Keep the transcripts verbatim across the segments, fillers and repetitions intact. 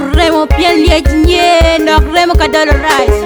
remo piel liejnye nok remo kadol rice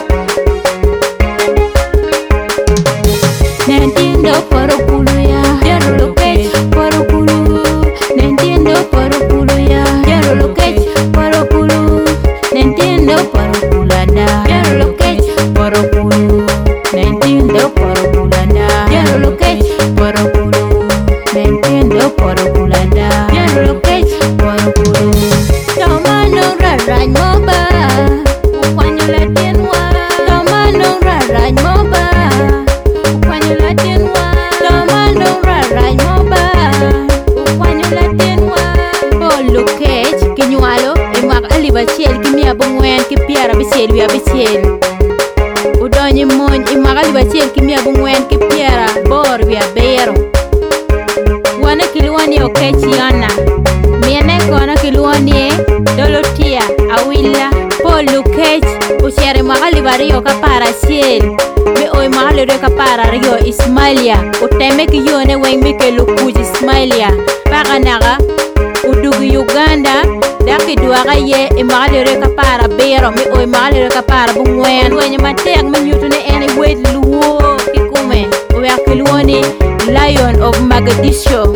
Nentiendo poro culo ya Quiero lo que poro culo Nentiendo poro culo ya Quiero lo que poro culo Nentiendo poro culo anda Quiero lo que poro culo Nentiendo poro culo anda Quiero lo que poro culo Nentiendo poro culo anda Quiero lo que poro culo Toma no rara moba Upanyo la tienwa Toma no rara moba Upanyo la tienwa Toma no rara moba Upanyo la tienwa Bolo kech kinyualo Emak aliba chiel kimia bungwen kipiara bisiel wia bisiel Udonye mon emak aliba chiel kimia bungwen kipiara bor wia bero Wana kiluani okechi yana Miene kona kiluani dolotia awila Bolo kech Usiare magali bario kapara siel Me oi magali re kapara rio Ismailia Uteme ki yone weng mike lukuj Ismailia Baka naga Udugu Uganda Daki duaga ye e magali re kapara bero Me oi magali re kapara bungwen Wenye matek menyutune ene wet luo Ikume Uwaki luoni Lion of Mogadishu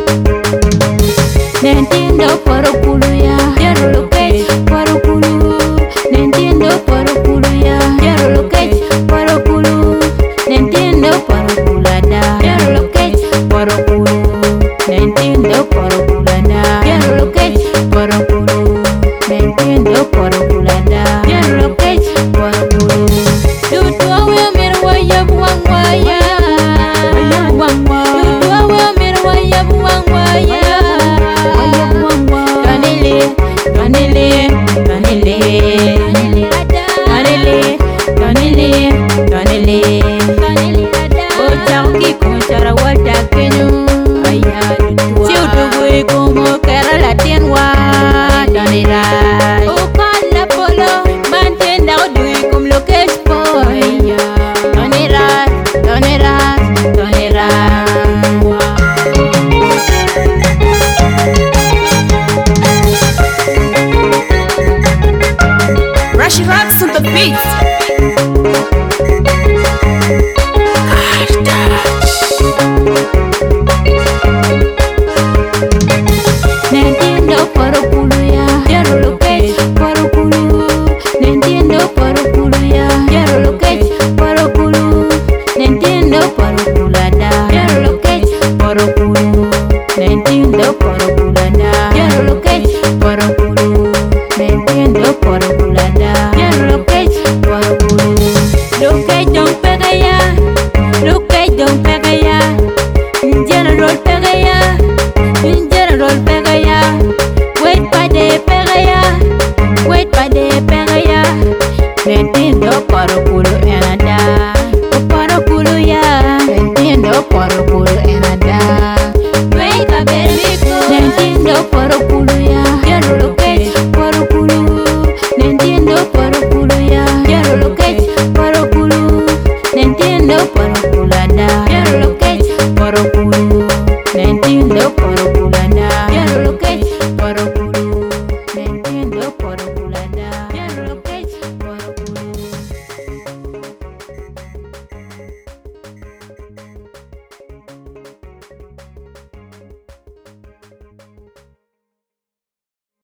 Nentiendo poro culo ya Quiero lo que poro culo Nentiendo poro culo ya Quiero lo que poro culo Nentiendo poro culo anda Quiero lo que poro culo Nentiendo poro culo anda Quiero lo que poro culo Nentiendo poro culo anda Quiero lo que poro culo Dudu awe mero waya buang waya Waya buang waya Dudu awe mero waya buang waya Waya buang waya Kanele Kanele Kanele Kanele Kanele Kanele